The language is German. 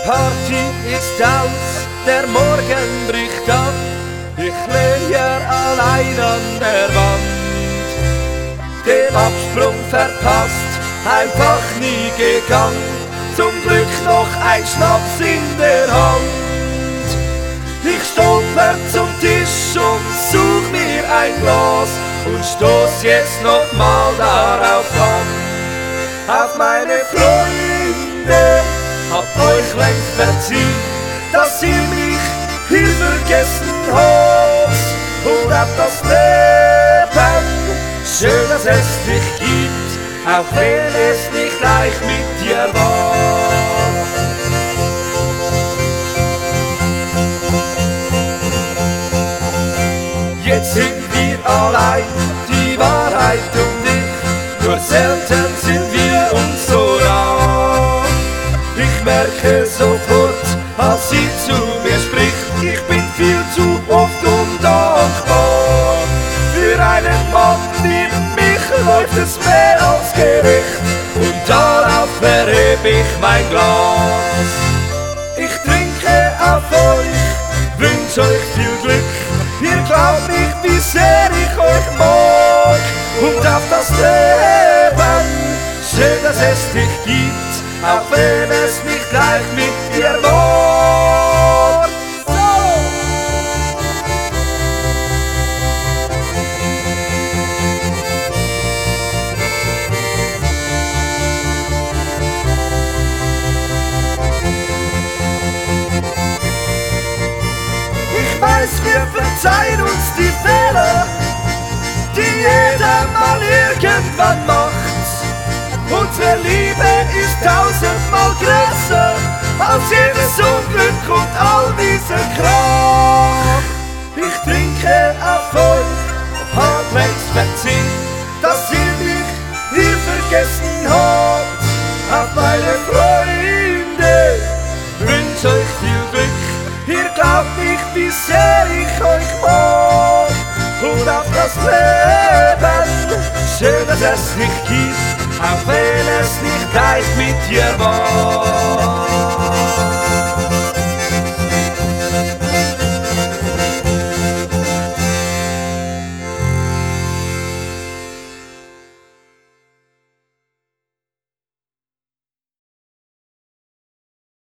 Party ist aus, der Morgen bricht an. Ich lehn hier allein an der Wand. Den Absprung verpasst, einfach nie gegangen. Zum Glück noch ein Schnaps in der Hand. Ich stolper zum Tisch und such mir ein Glas und stoß jetzt noch mal darauf an. Auf meine Freunde, habt euch längst verziehen, dass ihr mich hier vergessen habt. Und auf das Leben, schön, dass es dich gibt, auch wenn es nicht leicht mit dir war. Jetzt sind wir allein, die Wahrheit und ich, nur selten sind wir uns so nah. Ich merke sofort, als sie zu mir spricht, ich bin viel zu oft undankbar. Für einen Mann wie mich läuft es mehr als gerecht, und darauf erheb ich mein Glas. Ich trinke auf euch, wünsch euch viel Glück, ihr glaubt nicht, wie sehr ich euch mag. Und auf das Leben, schön, dass es dich gibt, auch wenn es nicht gleich mit dir war. Ich weiß, wir verzeihen uns die Fehler, die jeder mal irgendwann macht. Unsere Liebe ist tausendmal größer als jedes Unglück und all dieser Krach. Ich trinke auf euch, hab längst verziehen, dass ihr mich hier vergessen habt. Auf meine Freunde, wünsch euch viel Glück, ihr glaubt nicht, wie sehr ich euch mag. Und auf das Leben, schön, dass es dich gibt, auch wenn es nicht leicht mit dir war.